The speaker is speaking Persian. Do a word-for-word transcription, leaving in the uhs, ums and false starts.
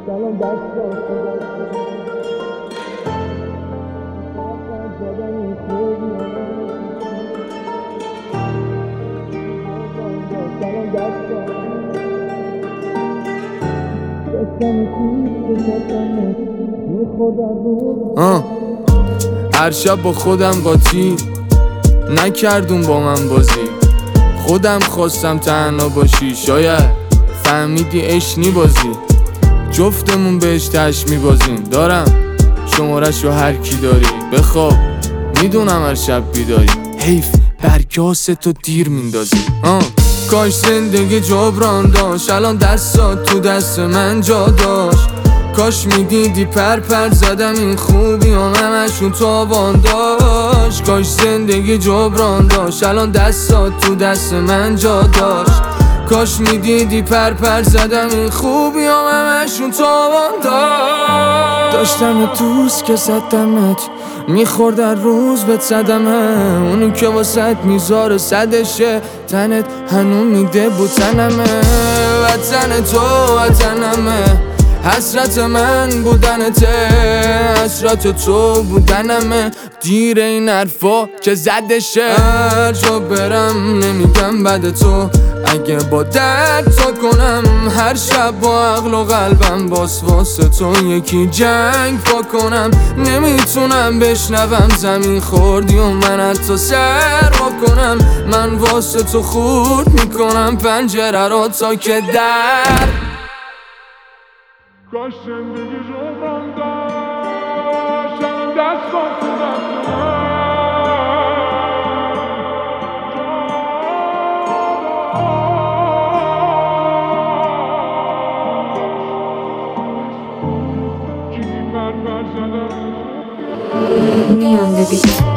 آه هر شب با خودم قاطی نکردون با من بازی، خودم خواستم تنها باشی، شاید فهمیدی اشنی بازی، جفتمون بهش تش میبازیم، دارم شمارش رو هر کی داری بخواب، میدونم هر شب بیداری، حیف برگاس تو دیر میندازی. آه کاش زندگی جبران داشت، الان دستات تو دست من جا داشت، کاش میدیدی پر پر زدم این خوبی هم همشون تاوان داشت، کاش زندگی جبران داشت، الان دستات تو دست من جا داشت، کاش میدیدی پر پر زدم این خوبی هم همشون تاوان داشت. داشتم دوست که صدمت میخورد هر روز بهت صدمه، اونی که واسد میذاره صدشه، تنت هنو میده بود تنمه، وطن تو وطنمه، حسرت من بودنته، حسرت تو بودنمه، دیر این حرفا که زدشه، هر جا برم نمیگم بد تو، اگه با درد تا کنم هر شب با عقل و قلبم باز واسه تو یکی جنگ پا کنم، نمیتونم بشنوم زمین خوردی و من حتی سر با کنم، من واسه تو خورد میکنم پنجره را تا که در کاش زندگی جبران داشت، الان دستات تو دست Me on the beat.